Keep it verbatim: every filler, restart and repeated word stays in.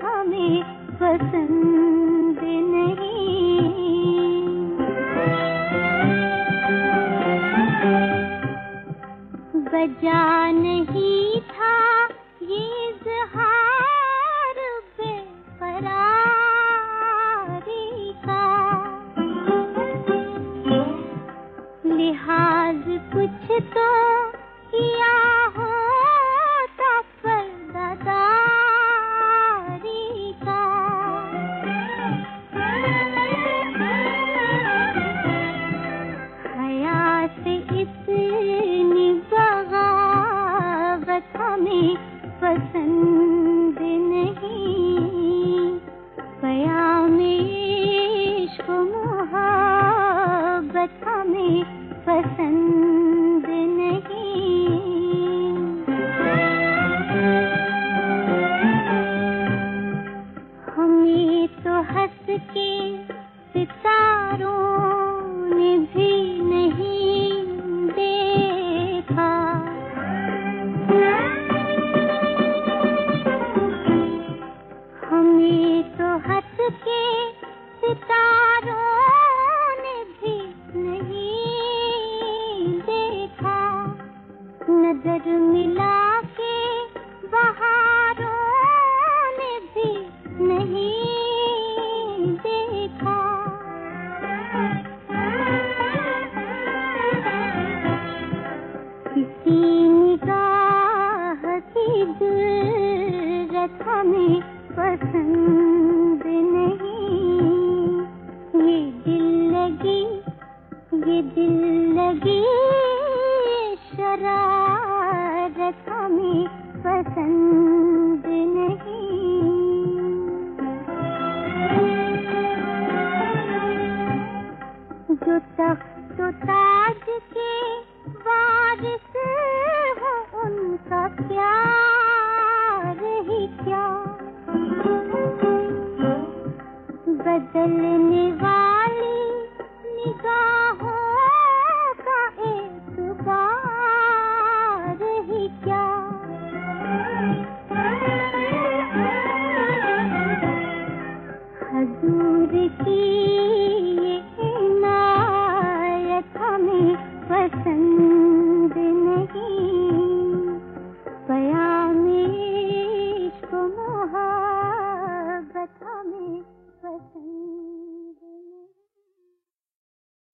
हमें पसंद नहीं। बजा नहीं था ये इज़हार बेक़रारी का, लिहाज कुछ तो किया होता पर्दादारी का। हया से इतनी बगावत हमें पसंद नहीं। क़यामे इश्क़ मोहब्बत हमें पसंद नहीं। हमें तो हंस के सितारों ने भी नहीं देखा। हमें तो हंस के सितारों ने भी नहीं देखा। नजर मिला के बहारों ने भी नहीं देखा। किसी निगाह की जुर्रत हमें पसंद नहीं। ये दिल लगी ये दिल लगी शरारत हमें पसंद नहीं। जो तख्त ताज के वारिस हो उनका प्यार ही क्या। बदलने वाली निगाहों